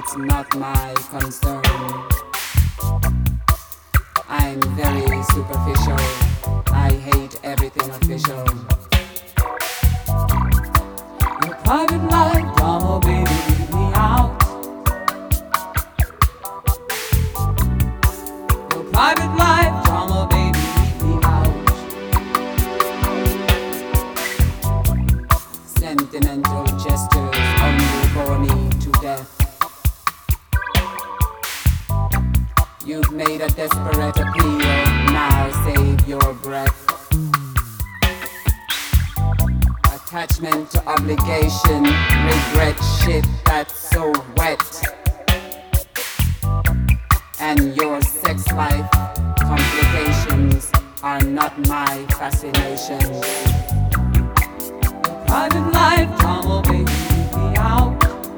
It's not my concern. I'm very superficial. I hate everything official. Your private life drama, baby, leave me out. Your private life drama, baby, leave me out. Sentimental gestures only bore me to death. You've made a desperate appeal, now save your breath. Attachment to obligation, regret shit that's so wet. And your sex life complications are not my fascination. Private life drama, baby, leave me out.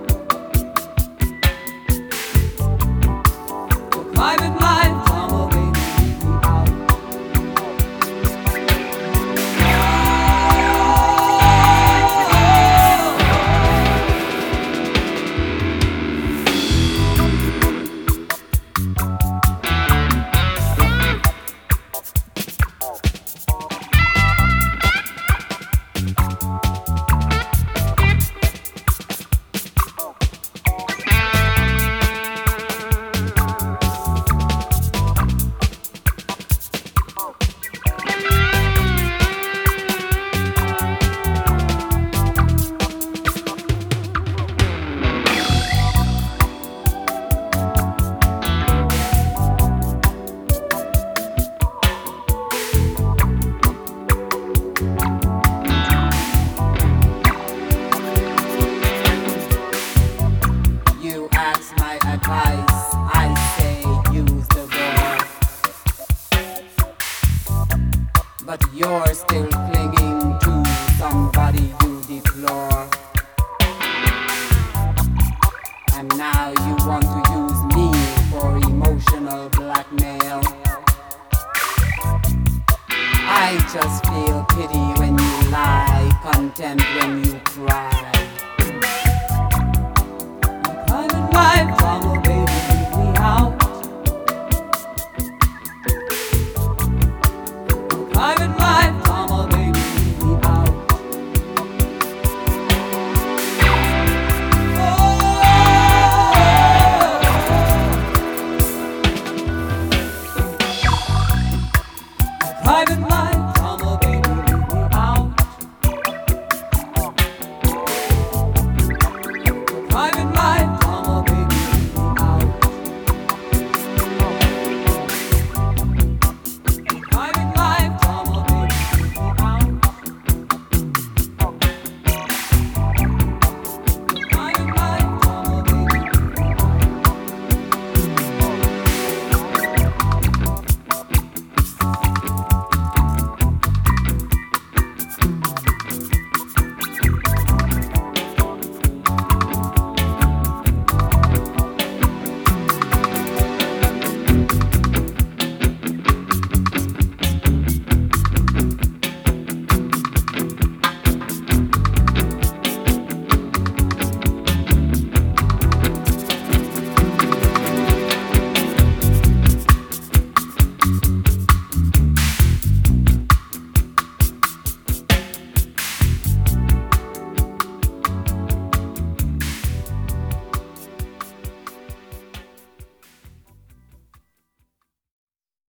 Private life drama, baby, leave me out. I say use the door, but you're still clinging to somebody you deplore. And now you want to use me for emotional blackmail. I just feel pity when you lie, contempt when you cry. Private life drama.